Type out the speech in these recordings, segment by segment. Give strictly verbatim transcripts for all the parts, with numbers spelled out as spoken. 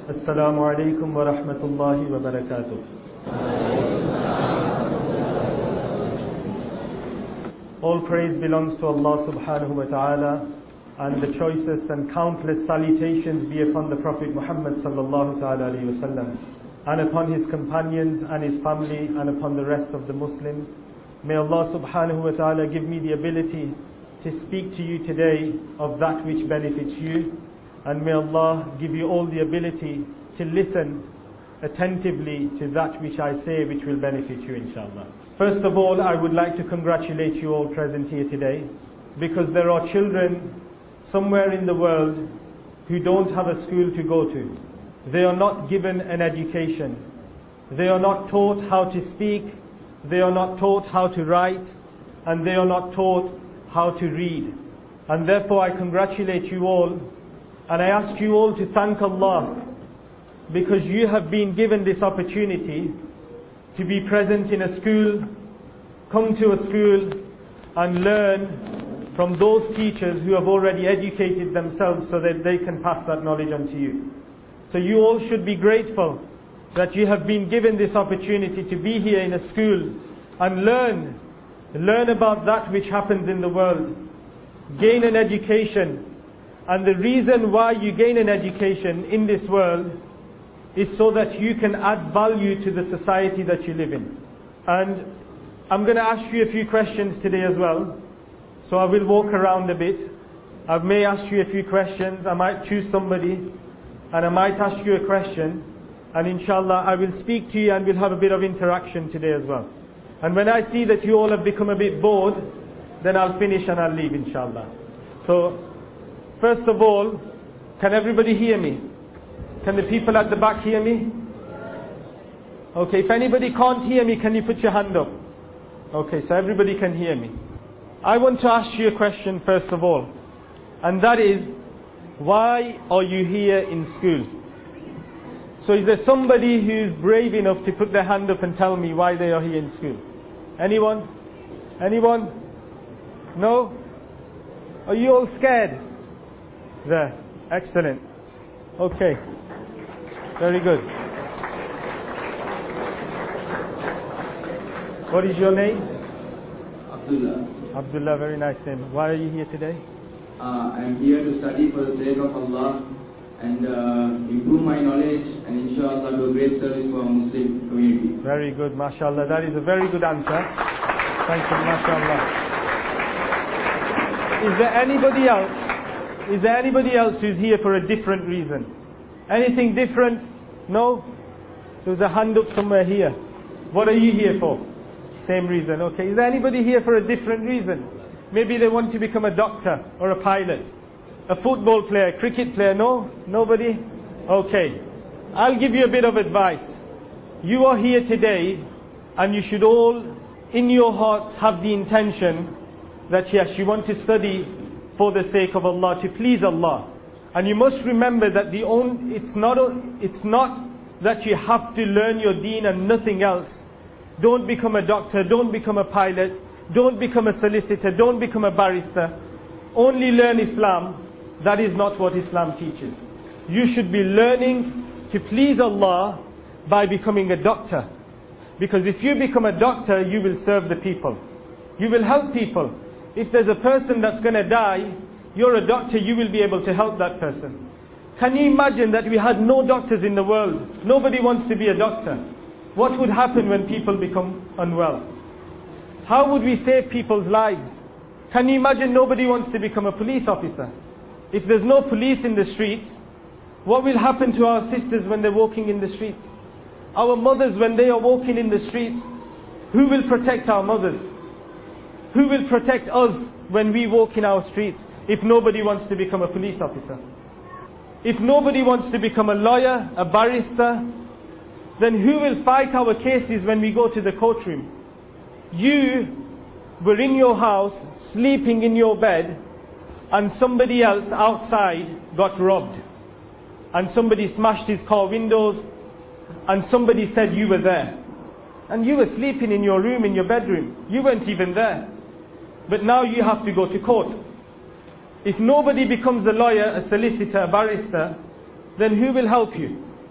Assalamu alaikum wa rahmatullahi wa barakatuh. All praise belongs to Allah subhanahu wa ta'ala, and the choicest and countless salutations be upon the Prophet Muhammad sallallahu ta'ala alayhi wa sallam, and upon his companions and his family, and upon the rest of the Muslims. May Allah subhanahu wa ta'ala give me the ability to speak to you today of that which benefits you, and may Allah give you all the ability to listen attentively to that which I say, which will benefit you, inshallah. First of all, I would like to congratulate you all present here today, because there are children somewhere in the world who don't have a school to go to. They are not given an education. They are not taught how to speak. They are not taught how to write. And they are not taught how to read. And therefore I congratulate you all. And I ask you all to thank Allah, because you have been given this opportunity to be present in a school, come to a school and learn from those teachers who have already educated themselves so that they can pass that knowledge on to you. So you all should be grateful that you have been given this opportunity to be here in a school and learn, learn about that which happens in the world, gain an education. And the reason why you gain an education in this world is so that you can add value to the society that you live in. And I'm going to ask you a few questions today as well. So I will walk around a bit. I may ask you a few questions. I might choose somebody and I might ask you a question. And inshallah I will speak to you and we'll have a bit of interaction today as well. And when I see that you all have become a bit bored, then I'll finish and I'll leave, inshallah. So first of all, can everybody hear me? Can the people at the back hear me? Okay, if anybody can't hear me, can you put your hand up? Okay, so everybody can hear me. I want to ask you a question first of all. And that is, why are you here in school? So is there somebody who's brave enough to put their hand up and tell me why they are here in school? Anyone? Anyone? No? Are you all scared? There. Excellent. Okay. Very good. What is your name? Abdullah. Abdullah, very nice name. Why are you here today? Uh, I am here to study for the sake of Allah and uh, improve my knowledge and inshallah do a great service for our Muslim community. Very good, mashallah. That is a very good answer. Thank you, mashallah. Is there anybody else? Is there anybody else who's here for a different reason? Anything different? No? There's a hand up somewhere here. What are you here for? Same reason. Okay. Is there anybody here for a different reason? Maybe they want to become a doctor or a pilot, a football player, a cricket player. No? Nobody? Okay. I'll give you a bit of advice. You are here today and you should all in your hearts have the intention that yes, you want to study for the sake of Allah, to please Allah. And you must remember that the own, it's not it's not that you have to learn your deen and nothing else. Don't become a doctor, don't become a pilot, don't become a solicitor, don't become a barrister. Only learn Islam. That is not what Islam teaches. You should be learning to please Allah by becoming a doctor. Because if you become a doctor, you will serve the people. You will help people. If there's a person that's going to die, you're a doctor, you will be able to help that person. Can you imagine that we had no doctors in the world? Nobody wants to be a doctor. What would happen when people become unwell? How would we save people's lives? Can you imagine nobody wants to become a police officer? If there's no police in the streets, what will happen to our sisters when they're walking in the streets? Our mothers when they are walking in the streets, who will protect our mothers? Who will protect us when we walk in our streets if nobody wants to become a police officer? If nobody wants to become a lawyer, a barrister, then who will fight our cases when we go to the courtroom? You were in your house, sleeping in your bed, and somebody else outside got robbed. And somebody smashed his car windows, and somebody said you were there. And you were sleeping in your room, in your bedroom. You weren't even there. But now you have to go to court. If nobody becomes a lawyer, a solicitor, a barrister, then who will help you?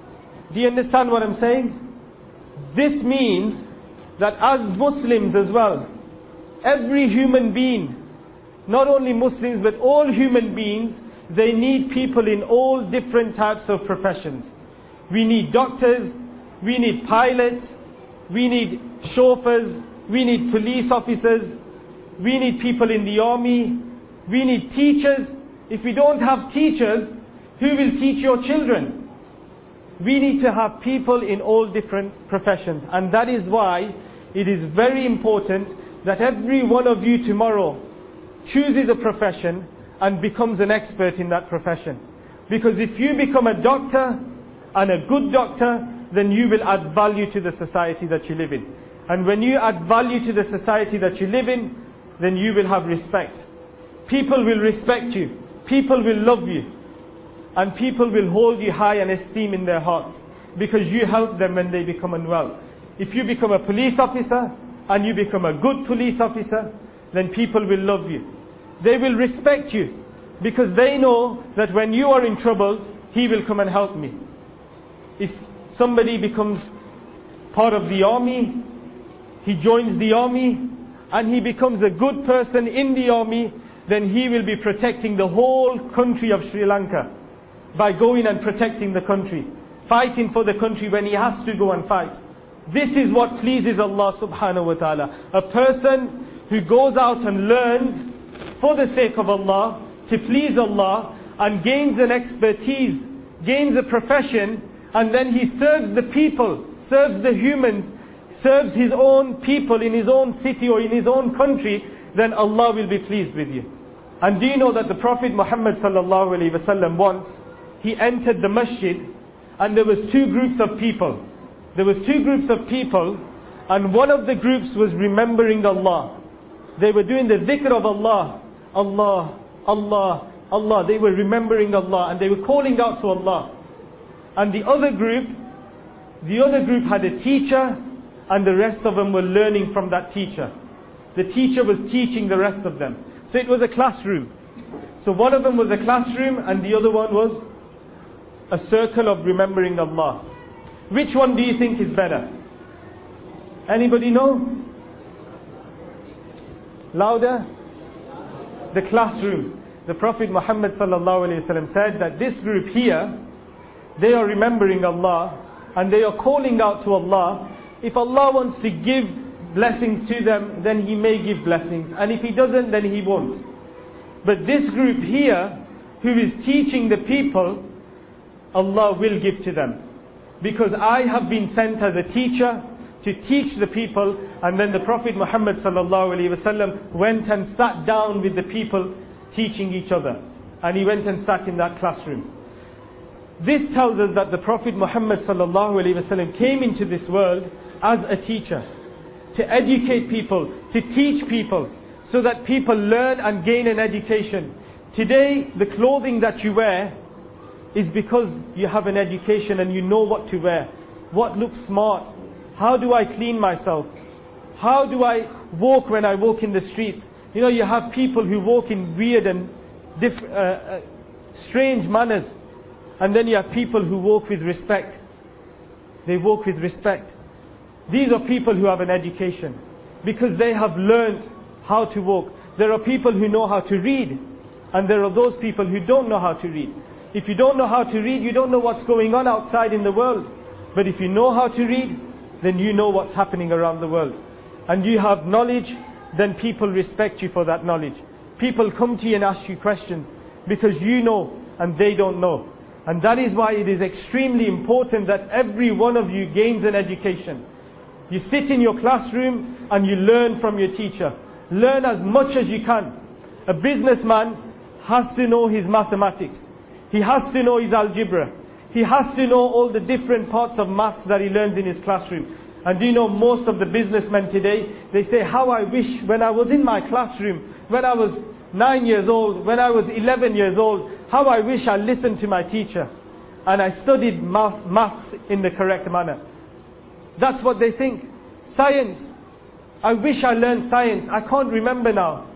Do you understand what I'm saying? This means that as Muslims as well, every human being, not only Muslims but all human beings, they need people in all different types of professions. We need doctors, we need pilots, we need chauffeurs, we need police officers, we need people in the army, we need teachers. If we don't have teachers, who will teach your children? We need to have people in all different professions. And that is why it is very important that every one of you tomorrow chooses a profession and becomes an expert in that profession. Because if you become a doctor, and a good doctor, then you will add value to the society that you live in. And when you add value to the society that you live in, then you will have respect. People will respect you. People will love you. And people will hold you high and esteem in their hearts. Because you help them when they become unwell. If you become a police officer, and you become a good police officer, then people will love you. They will respect you. Because they know that when you are in trouble, he will come and help me. If somebody becomes part of the army, he joins the army, and he becomes a good person in the army, then he will be protecting the whole country of Sri Lanka by going and protecting the country, fighting for the country when he has to go and fight. This is what pleases Allah subhanahu wa ta'ala. A person who goes out and learns for the sake of Allah, to please Allah, and gains an expertise, gains a profession, and then he serves the people, serves the humans, serves his own people in his own city or in his own country, then Allah will be pleased with you. And do you know that the Prophet Muhammad sallallahu alaihi wasallam once, he entered the masjid, and there was two groups of people. There was two groups of people, and one of the groups was remembering Allah. They were doing the dhikr of Allah. Allah, Allah, Allah. They were remembering Allah, and they were calling out to Allah. And the other group, the other group had a teacher, and the rest of them were learning from that teacher. The teacher was teaching the rest of them. So it was a classroom. So one of them was a classroom, and the other one was a circle of remembering Allah. Which one do you think is better? Anybody know? Louder? The classroom. The Prophet Muhammad sallallahu alaihi wasallam said that this group here, they are remembering Allah and they are calling out to Allah. If Allah wants to give blessings to them, then He may give blessings, and if He doesn't, then He won't. But this group here, who is teaching the people, Allah will give to them. Because I have been sent as a teacher to teach the people. And then the Prophet Muhammad sallallahu alaihi wasallam went and sat down with the people teaching each other. And he went and sat in that classroom. This tells us that the Prophet Muhammad sallallahu alaihi wasallam came into this world as a teacher, to educate people, to teach people, so that people learn and gain an education. Today, the clothing that you wear is because you have an education and you know what to wear, what looks smart, how do I clean myself, how do I walk when I walk in the streets. You know, you have people who walk in weird and diff- uh, uh, strange manners, and then you have people who walk with respect. They walk with respect. These are people who have an education, because they have learned how to walk. There are people who know how to read, and there are those people who don't know how to read. If you don't know how to read, you don't know what's going on outside in the world. But if you know how to read, then you know what's happening around the world. And you have knowledge, then people respect you for that knowledge. People come to you and ask you questions because you know and they don't know. And that is why it is extremely important that every one of you gains an education. You sit in your classroom and you learn from your teacher. Learn as much as you can. A businessman has to know his mathematics. He has to know his algebra. He has to know all the different parts of maths that he learns in his classroom. And do you know, most of the businessmen today, they say, how I wish when I was in my classroom, when I was nine years old, when I was eleven years old, how I wish I listened to my teacher and I studied math, maths in the correct manner. That's what they think. Science. I wish I learned science. I can't remember now.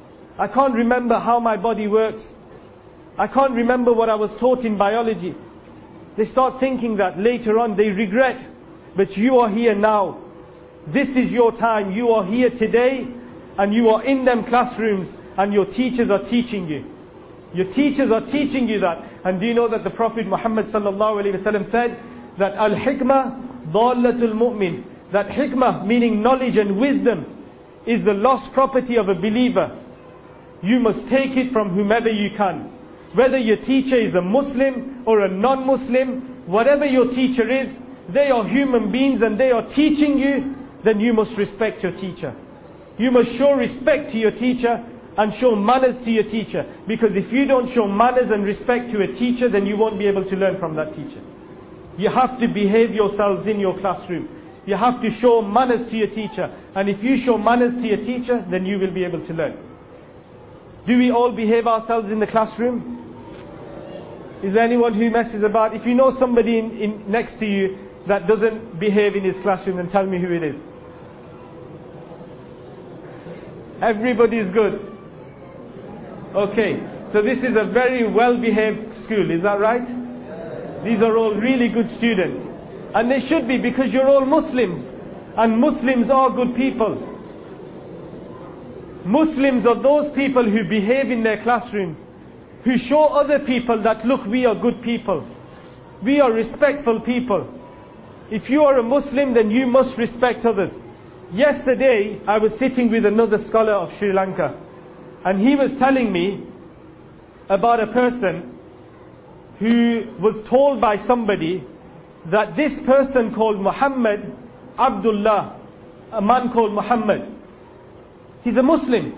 I can't remember how my body works. I can't remember what I was taught in biology. They start thinking that later on they regret. But you are here now. This is your time. You are here today and you are in them classrooms and your teachers are teaching you. Your teachers are teaching you that. And do you know that the Prophet Muhammad sallallahu alaihi wasallam said that al-hikmah dallatul mu'min. That hikmah, meaning knowledge and wisdom, is the lost property of a believer. You must take it from whomever you can. Whether your teacher is a Muslim or a non-Muslim, whatever your teacher is, they are human beings and they are teaching you, then you must respect your teacher. You must show respect to your teacher and show manners to your teacher. Because if you don't show manners and respect to a teacher, then you won't be able to learn from that teacher. You have to behave yourselves in your classroom. You have to show manners to your teacher. And if you show manners to your teacher, then you will be able to learn. Do we all behave ourselves in the classroom? Is there anyone who messes about? If you know somebody in, in, next to you that doesn't behave in his classroom, then tell me who it is. Everybody is good. Okay, so this is a very well-behaved school, is that right? These are all really good students. And they should be, because you're all Muslims. And Muslims are good people. Muslims are those people who behave in their classrooms, who show other people that, look, we are good people. We are respectful people. If you are a Muslim, then you must respect others. Yesterday, I was sitting with another scholar of Sri Lanka, and he was telling me about a person who was told by somebody that this person called Muhammad Abdullah, a man called Muhammad, he's a Muslim.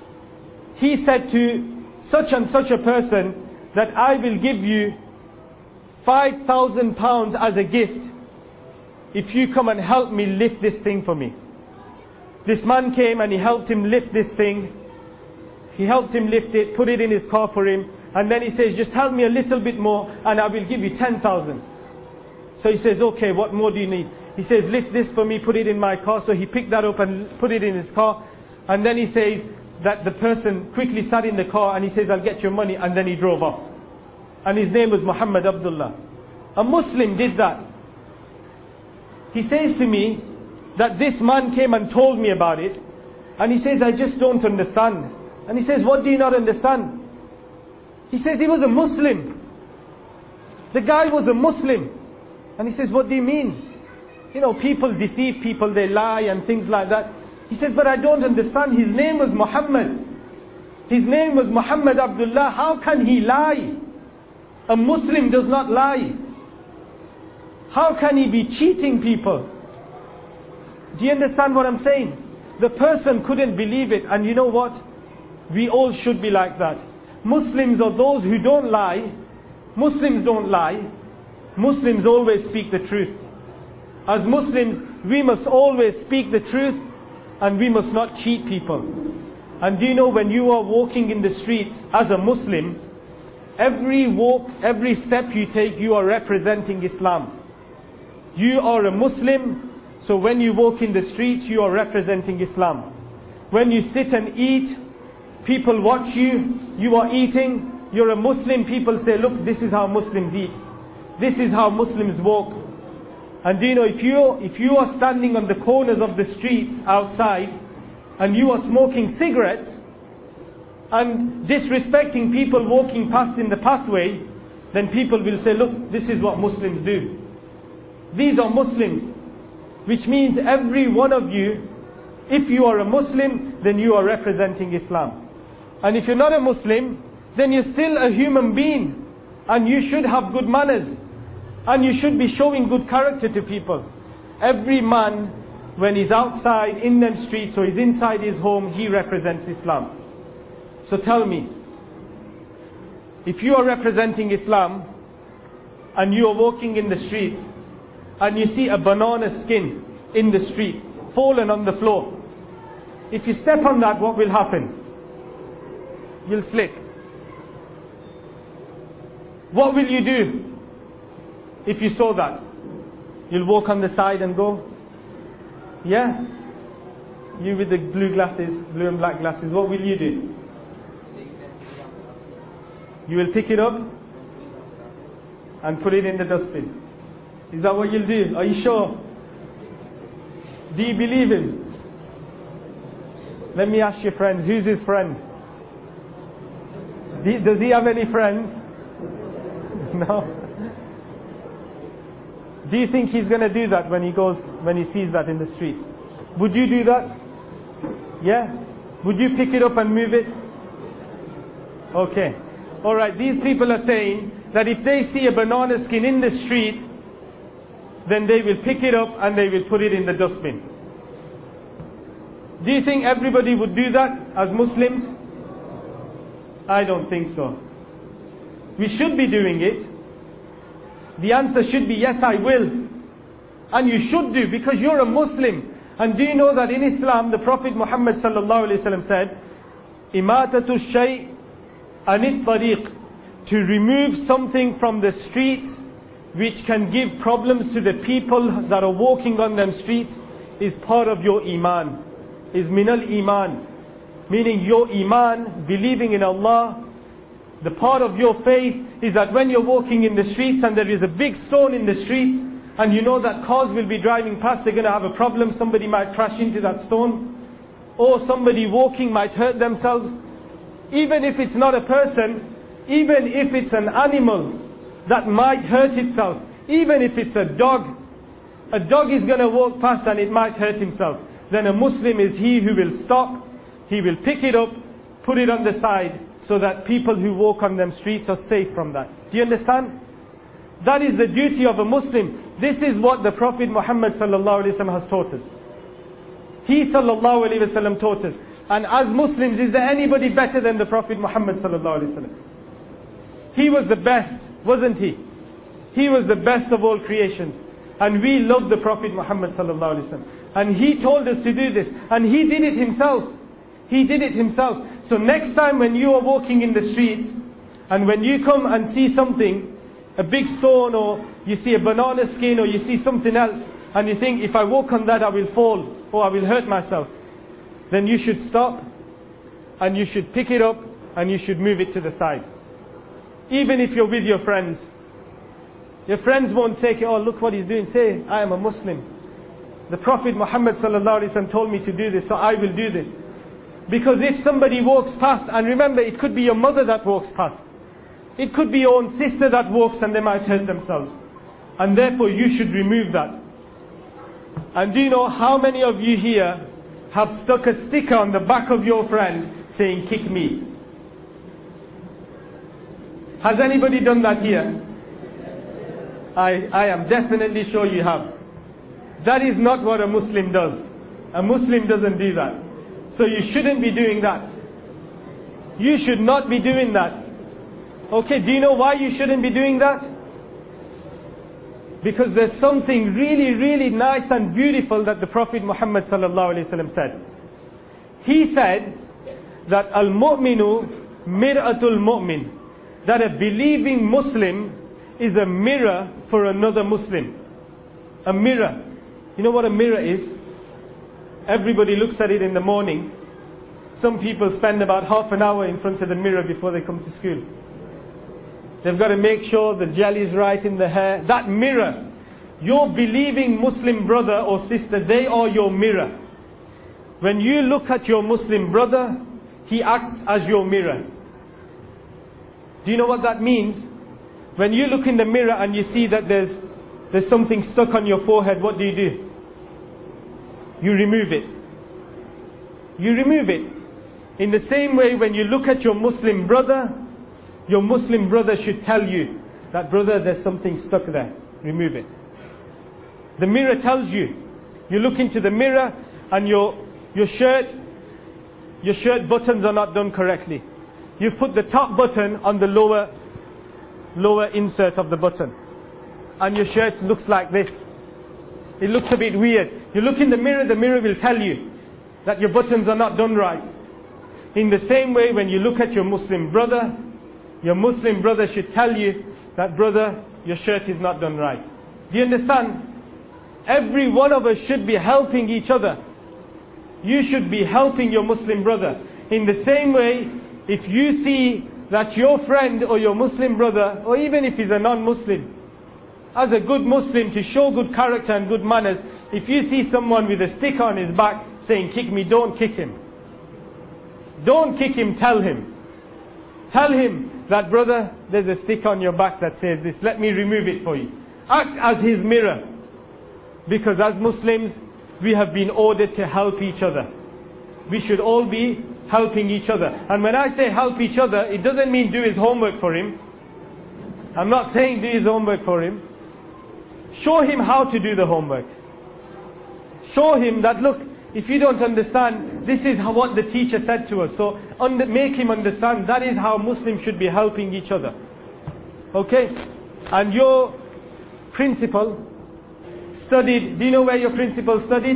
He said to such and such a person that I will give you five thousand pounds as a gift if you come and help me lift this thing for me. This man came and he helped him lift this thing. He helped him lift it, put it in his car for him, and then he says, just help me a little bit more and I will give you ten thousand. So he says, okay, what more do you need? He says, lift this for me, put it in my car. So he picked that up and put it in his car. And then he says that the person quickly sat in the car and he says, I'll get your money. And then he drove off. And his name was Muhammad Abdullah. A Muslim did that. He says to me that this man came and told me about it. And he says, I just don't understand. And he says, what do you not understand? He says, he was a Muslim. The guy was a Muslim. And he says, what do you mean? You know, people deceive people, they lie and things like that. He says, but I don't understand. His name was Muhammad. His name was Muhammad Abdullah. How can he lie? A Muslim does not lie. How can he be cheating people? Do you understand what I'm saying? The person couldn't believe it. And you know what? We all should be like that. Muslims are those who don't lie. Muslims don't lie. Muslims always speak the truth. As Muslims, we must always speak the truth and we must not cheat people. And do you know, when you are walking in the streets as a Muslim, every walk, every step you take, you are representing Islam. You are a Muslim, so when you walk in the streets, you are representing Islam. When you sit and eat, people watch you, you are eating, you're a Muslim, people say, look, this is how Muslims eat. This is how Muslims walk. And do you know, if you, if you are standing on the corners of the streets outside, and you are smoking cigarettes, and disrespecting people walking past in the pathway, then people will say, look, this is what Muslims do. These are Muslims. Which means every one of you, if you are a Muslim, then you are representing Islam. And if you're not a Muslim, then you're still a human being. And you should have good manners. And you should be showing good character to people. Every man, when he's outside in them streets or he's inside his home, he represents Islam. So tell me, if you are representing Islam and you are walking in the streets and you see a banana skin in the street, fallen on the floor, if you step on that, what will happen? You'll slip. What will you do if you saw that? You'll walk on the side and go, yeah? You with the blue glasses, blue and black glasses, what will you do? You will pick it up and put it in the dustbin. Is that what you'll do? Are you sure? Do you believe him? Let me ask your friends, who's his friend? Does he have any friends? No. Do you think he's going to do that when he goes, when he sees that in the street? Would you do that? Yeah? Would you pick it up and move it? Okay. Alright, these people are saying that if they see a banana skin in the street, then they will pick it up and they will put it in the dustbin. Do you think everybody would do that as Muslims? I don't think so. We should be doing it. The answer should be yes, I will. And you should do, because you're a Muslim. And do you know that in Islam the Prophet Muhammad sallallahu alaihi wasallam said, "Imatatu shay anit tariq," to remove something from the street which can give problems to the people that are walking on them streets is part of your iman. Is minal iman. Meaning your iman, believing in Allah, the part of your faith is that when you're walking in the streets and there is a big stone in the street, and you know that cars will be driving past, they're going to have a problem, somebody might crash into that stone, or somebody walking might hurt themselves. Even if it's not a person, even if it's an animal that might hurt itself, even if it's a dog, a dog is going to walk past and it might hurt himself. Then a Muslim is he who will stop, he will pick it up, put it on the side, so that people who walk on them streets are safe from that. Do you understand? That is the duty of a Muslim. This is what the Prophet Muhammad sallallahu alaihi wasallam has taught us. He sallallahu alaihi wasallam taught us. And as Muslims, is there anybody better than the Prophet Muhammad sallallahu alaihi wasallam? He was the best, wasn't he? He was the best of all creations. And we love the Prophet Muhammad sallallahu alaihi wasallam. And he told us to do this. And he did it himself. He did it himself. So next time when you are walking in the street, and when you come and see something, a big stone, or you see a banana skin, or you see something else, and you think, if I walk on that I will fall, or I will hurt myself, then you should stop, and you should pick it up, and you should move it to the side. Even if you're with your friends. Your friends won't take it, oh look what he's doing, say, I am a Muslim. The Prophet Muhammad sallallahu alaihi wasallam told me to do this, so I will do this. Because if somebody walks past, and remember, it could be your mother that walks past. It could be your own sister that walks and they might hurt themselves. And therefore you should remove that. And do you know how many of you here have stuck a sticker on the back of your friend saying, kick me? Has anybody done that here? I, I am definitely sure you have. That is not what a Muslim does. A Muslim doesn't do that. So you shouldn't be doing that. You should not be doing that. Okay, do you know why you shouldn't be doing that? Because there's something really, really nice and beautiful that the Prophet Muhammad sallallahu alaihi wasallam said. He said that al-mu'minu mir'atul mu'min. That a believing Muslim is a mirror for another Muslim. A mirror. You know what a mirror is? Everybody looks at it in the morning. Some people spend about half an hour in front of the mirror before they come to school. They've got to make sure the gel is right in the hair. That mirror, your believing Muslim brother or sister, they are your mirror. When you look at your Muslim brother, he acts as your mirror. Do you know what that means? When you look in the mirror and you see that there's, there's something stuck on your forehead, what do you do? You remove it. You remove it. In the same way, when you look at your Muslim brother, your Muslim brother should tell you that, brother, there's something stuck there. Remove it. The mirror tells you. You look into the mirror and your, your shirt, your shirt buttons are not done correctly. You put the top button on the lower, lower insert of the button. And your shirt looks like this. It looks a bit weird. You look in the mirror, the mirror will tell you that your buttons are not done right. In the same way, when you look at your Muslim brother, your Muslim brother should tell you that, brother, your shirt is not done right. Do you understand? Every one of us should be helping each other. You should be helping your Muslim brother. In the same way, if you see that your friend or your Muslim brother, or even if he's a non-Muslim, as a good Muslim, to show good character and good manners, if you see someone with a stick on his back saying, kick me, don't kick him. Don't kick him, tell him. Tell him that, brother, there's a stick on your back that says this, let me remove it for you. Act as his mirror. Because as Muslims, we have been ordered to help each other. We should all be helping each other. And when I say help each other, it doesn't mean do his homework for him. I'm not saying do his homework for him. Show him how to do the homework. Show him that, look, if you don't understand, this is how, what the teacher said to us. So under, make him understand that is how Muslims should be helping each other. Okay? And your principal studied, do you know where your principal studied?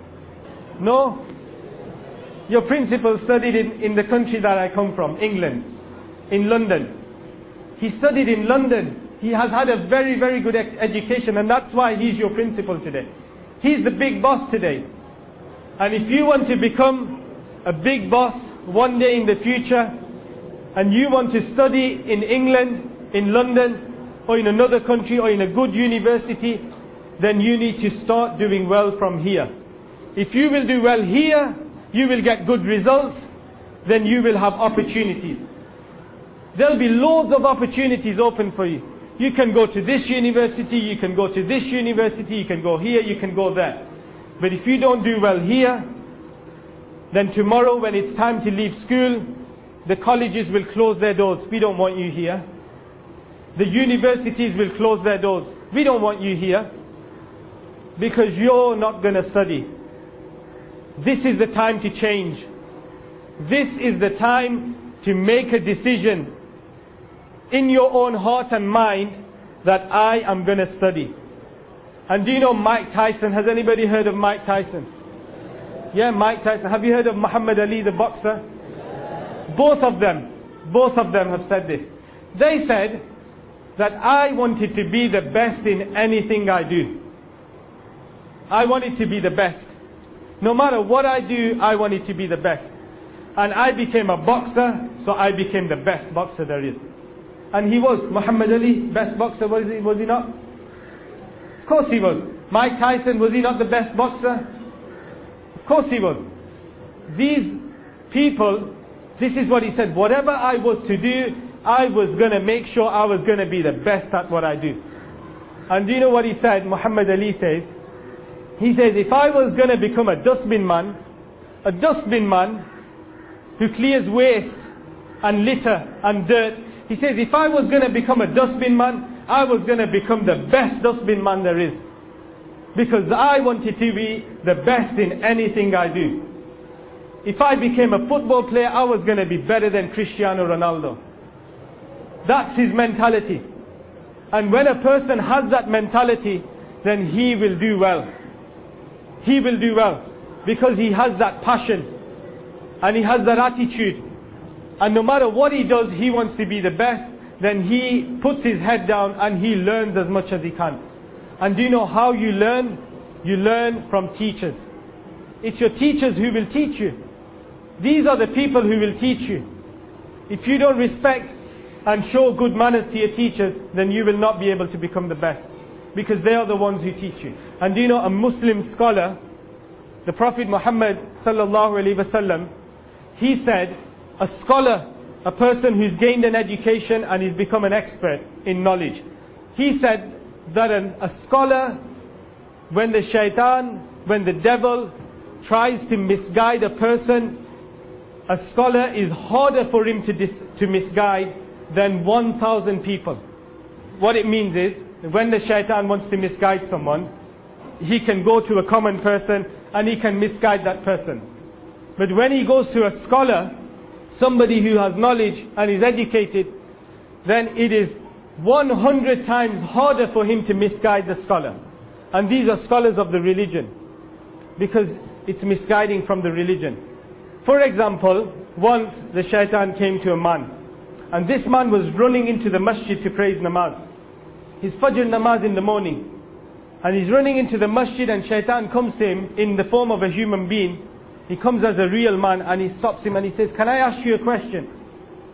No? Your principal studied in, in the country that I come from, England, in London. He studied in London. He has had a very, very good ex- education, and that's why he's your principal today. He's the big boss today. And if you want to become a big boss one day in the future, and you want to study in England, in London, or in another country, or in a good university, then you need to start doing well from here. If you will do well here, you will get good results, then you will have opportunities. There'll be loads of opportunities open for you. You can go to this university, you can go to this university, you can go here, you can go there. But if you don't do well here, then tomorrow when it's time to leave school, the colleges will close their doors. We don't want you here. The universities will close their doors. We don't want you here. Because you're not going to study. This is the time to change. This is the time to make a decision in your own heart and mind that I am going to study. And do you know Mike Tyson? Has anybody heard of Mike Tyson? Yeah, Mike Tyson. Have you heard of Muhammad Ali, the boxer? Both of them, both of them have said this. They said that I wanted to be the best in anything I do. I wanted to be the best. No matter what I do, I wanted to be the best. And I became a boxer, so I became the best boxer there is. And he was. Muhammad Ali, best boxer, was he, was he not? Of course he was. Mike Tyson, was he not the best boxer? Of course he was. These people, this is what he said, whatever I was to do, I was going to make sure I was going to be the best at what I do. And do you know what he said? Muhammad Ali says, he says, if I was going to become a dustbin man, a dustbin man who clears waste and litter and dirt, he says, if I was going to become a dustbin man, I was going to become the best dustbin man there is. Because I wanted to be the best in anything I do. If I became a football player, I was going to be better than Cristiano Ronaldo. That's his mentality. And when a person has that mentality, then he will do well. He will do well. Because he has that passion. And he has that attitude. And no matter what he does, he wants to be the best. Then he puts his head down and he learns as much as he can. And do you know how you learn? You learn from teachers. It's your teachers who will teach you. These are the people who will teach you. If you don't respect and show good manners to your teachers, then you will not be able to become the best. Because they are the ones who teach you. And do you know, a Muslim scholar, the Prophet Muhammad sallallahu alaihi wasallam, he said, a scholar, a person who's gained an education and he's become an expert in knowledge. He said that an, a scholar, when the shaitan, when the devil tries to misguide a person, a scholar is harder for him to, dis, to misguide than one thousand people. What it means is, when the shaitan wants to misguide someone, he can go to a common person and he can misguide that person. But when he goes to a scholar, somebody who has knowledge and is educated, then it is one hundred times harder for him to misguide the scholar. And these are scholars of the religion, because it's misguiding from the religion. For example, once the shaitan came to a man, and this man was running into the masjid to praise namaz. His fajr namaz in the morning. And he's running into the masjid and shaitan comes to him in the form of a human being. He comes as a real man and he stops him and he says, can I ask you a question?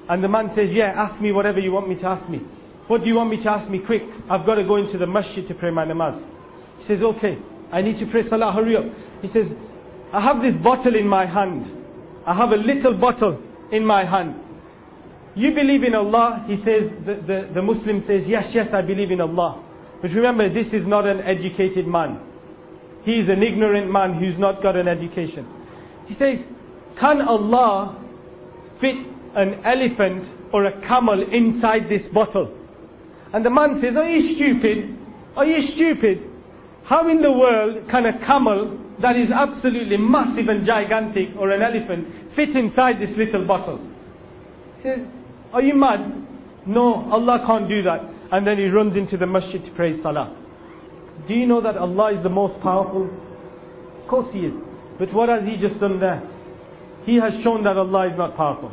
And the man says, yeah, ask me whatever you want me to ask me. What do you want me to ask me? Quick, I've got to go into the masjid to pray my namaz. He says, okay, I need to pray salah, hurry up. He says, I have this bottle in my hand. I have a little bottle in my hand. You believe in Allah? He says, the, the, the Muslim says, yes, yes, I believe in Allah. But remember, this is not an educated man. He is an ignorant man who's not got an education. He says, can Allah fit an elephant or a camel inside this bottle? And the man says, are you stupid? Are you stupid? How in the world can a camel that is absolutely massive and gigantic, or an elephant, fit inside this little bottle? He says, are you mad? No, Allah can't do that. And then he runs into the masjid to pray salah. Do you know that Allah is the most powerful? Of course He is. But what has He just done there? He has shown that Allah is not powerful.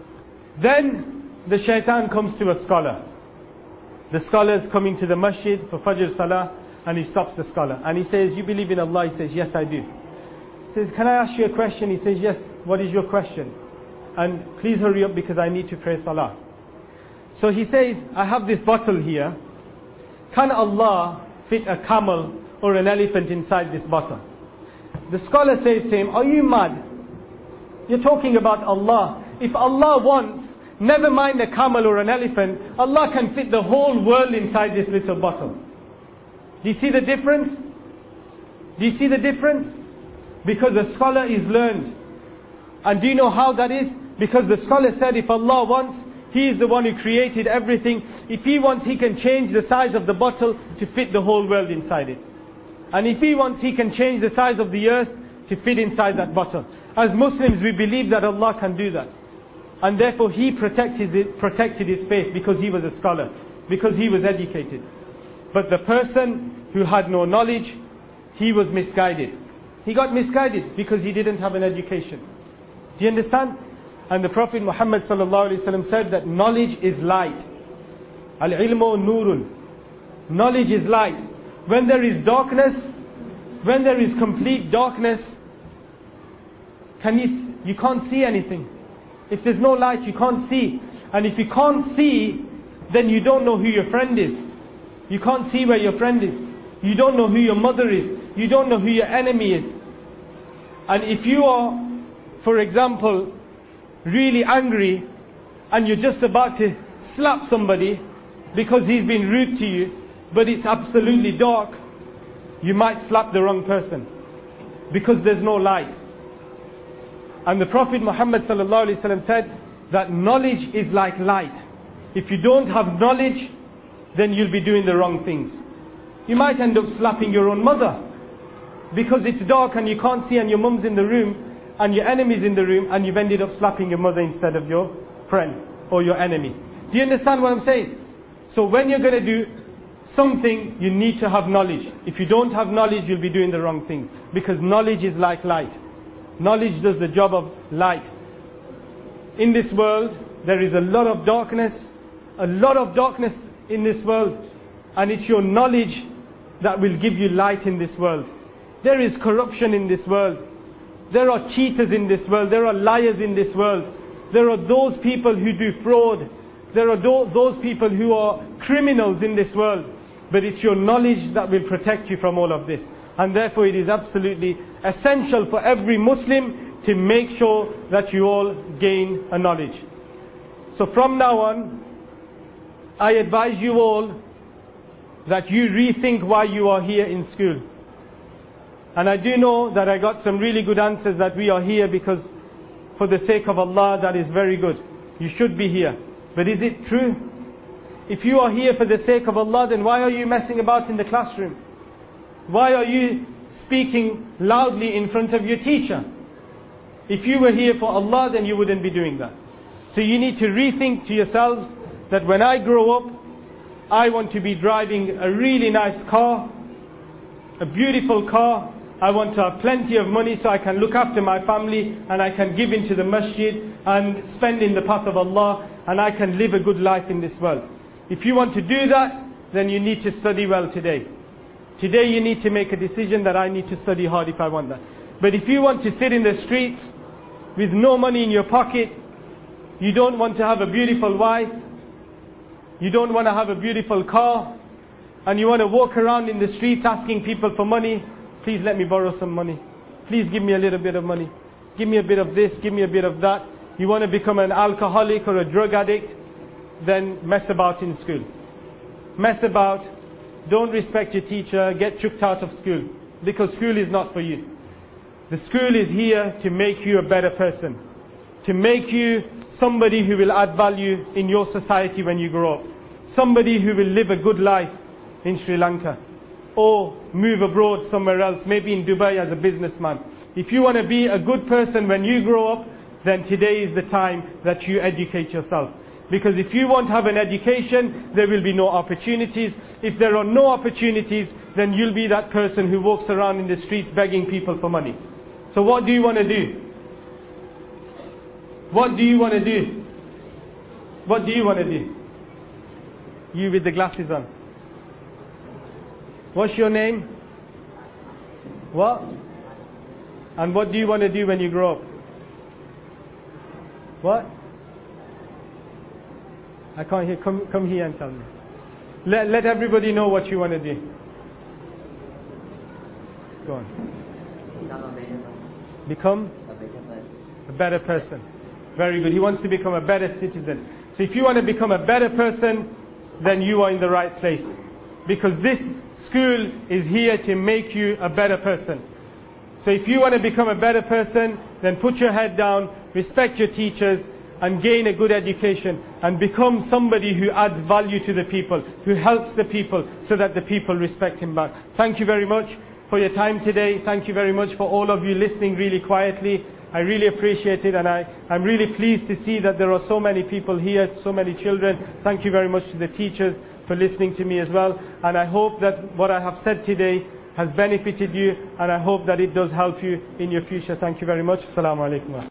Then the shaitan comes to a scholar. The scholar is coming to the masjid for Fajr Salah, and he stops the scholar. And he says, you believe in Allah? He says, yes, I do. He says, can I ask you a question? He says, yes, what is your question? And please hurry up because I need to pray Salah. So he says, I have this bottle here. Can Allah fit a camel or an elephant inside this bottle? The scholar says to him, are you mad? You're talking about Allah. If Allah wants, never mind a camel or an elephant, Allah can fit the whole world inside this little bottle. Do you see the difference? Do you see the difference? Because the scholar is learned. And do you know how that is? Because the scholar said, if Allah wants, He is the one who created everything. If He wants, He can change the size of the bottle to fit the whole world inside it. And if He wants, He can change the size of the earth to fit inside that bottle. As Muslims, we believe that Allah can do that. And therefore He protected, it, protected His faith because He was a scholar, because He was educated. But the person who had no knowledge, he was misguided. He got misguided because he didn't have an education. Do you understand? And the Prophet Muhammad sallallahu alaihi wasallam said that knowledge is light. Al-ilmu nurun. Knowledge is light. When there is darkness, when there is complete darkness, can you, you can't see anything. If there's no light, you can't see. And if you can't see, then you don't know who your friend is. You can't see where your friend is. You don't know who your mother is. You don't know who your enemy is. And if you are, for example, really angry and you're just about to slap somebody because he's been rude to you, but it's absolutely dark, you might slap the wrong person because there's no light. And the Prophet Muhammad sallallahu alaihi wasallam said that knowledge is like light. If you don't have knowledge, then you'll be doing the wrong things. You might end up slapping your own mother because it's dark and you can't see and your mum's in the room and your enemy's in the room, and you've ended up slapping your mother instead of your friend or your enemy. Do you understand what I'm saying? So when you're going to do something, you need to have knowledge. If you don't have knowledge, you'll be doing the wrong things, because knowledge is like light. Knowledge does the job of light. In this world, there is a lot of darkness, a lot of darkness in this world, and it's your knowledge that will give you light in this world. There is corruption in this world. There are cheaters in this world. There are liars in this world. There are those people who do fraud. There are do- those people who are criminals in this world. But it's your knowledge that will protect you from all of this. And therefore it is absolutely essential for every Muslim to make sure that you all gain a knowledge. So from now on, I advise you all that you rethink why you are here in school. And I do know that I got some really good answers that we are here because for the sake of Allah, that is very good. You should be here. But is it true? If you are here for the sake of Allah, then why are you messing about in the classroom? Why are you speaking loudly in front of your teacher? If you were here for Allah, then you wouldn't be doing that. So you need to rethink to yourselves that when I grow up, I want to be driving a really nice car, a beautiful car. I want to have plenty of money so I can look after my family and I can give into the masjid and spend in the path of Allah, and I can live a good life in this world. If you want to do that, then you need to study well today. Today you need to make a decision that I need to study hard if I want that. But if you want to sit in the streets with no money in your pocket, You don't want to have a beautiful wife. You don't want to have a beautiful car. And you want to walk around in the streets asking people for money. Please let me borrow some money. Please give me a little bit of money. Give me a bit of this, give me a bit of that. You want to become an alcoholic or a drug addict, then mess about in school. Mess about, don't respect your teacher, get chucked out of school. Because school is not for you. The school is here to make you a better person. To make you somebody who will add value in your society when you grow up. Somebody who will live a good life in Sri Lanka. Or move abroad somewhere else, maybe in Dubai as a businessman. If you want to be a good person when you grow up, then today is the time that you educate yourself. Because if you won't have an education, there will be no opportunities. If there are no opportunities, then you'll be that person who walks around in the streets begging people for money. So what do you want to do? What do you want to do? What do you want to do? You with the glasses on. What's your name? What? And what do you want to do when you grow up? What? I can't hear. Come, come here and tell me. Let, let everybody know what you want to do. Go on. Become a better person. Very good. He wants to become a better citizen. So if you want to become a better person, then you are in the right place. Because this school is here to make you a better person. So if you want to become a better person, then put your head down, respect your teachers, and gain a good education, and become somebody who adds value to the people, who helps the people, so that the people respect him back. Thank you very much for your time today. Thank you very much for all of you listening really quietly. I really appreciate it, and I, I'm really pleased to see that there are so many people here, so many children. Thank you very much to the teachers for listening to me as well. And I hope that what I have said today has benefited you, and I hope that it does help you in your future. Thank you very much. Assalamu alaikum.